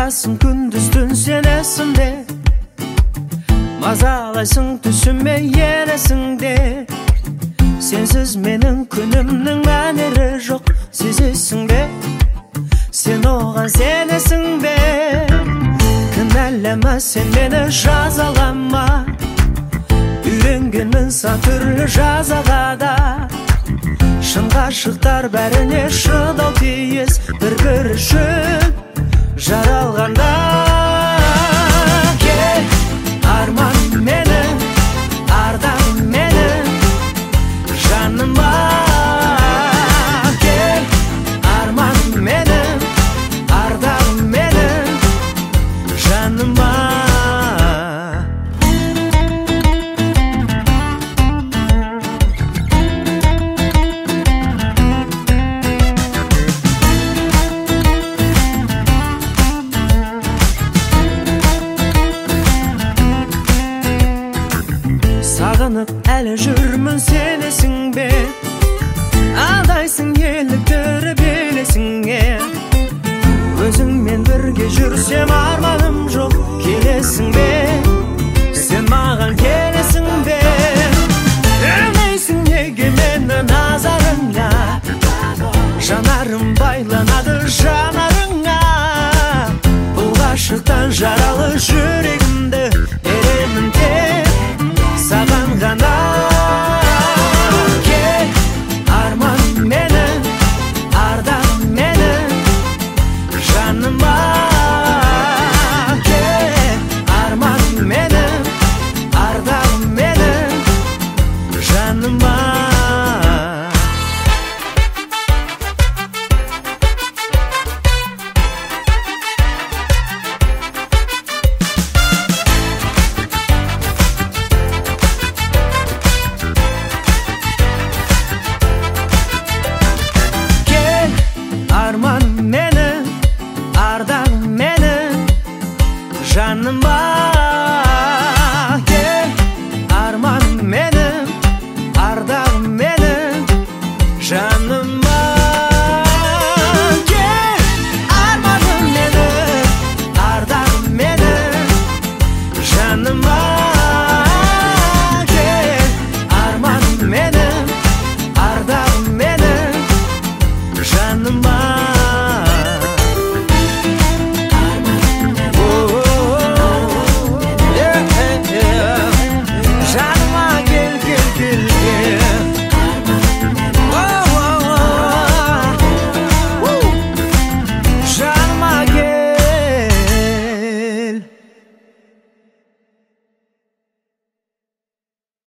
жатасың күндіз түн сен есімде, мазалайсың түсіме елесіңде. Сенсіз менің күнімнің мәнері жоқ, сезесің бе? Сен оған сенесің бе? Кінәлама сен мені жазалама, үйренгенмін сан түрлі жазаға да. Шын ғашықтар бәріне шыдау тиіс, бір-бір үшін жаралғанда. Арман менің, ардағым менің, жаныма кел. Арман менің, ардағым менің, жаныма. Сағынып әлі жүрмін сенесің бе? Алдайсың еліктірі белесіңе. Өзіңмен бірге жүрсем арманым жоқ, келесің бе? Сен маған кел.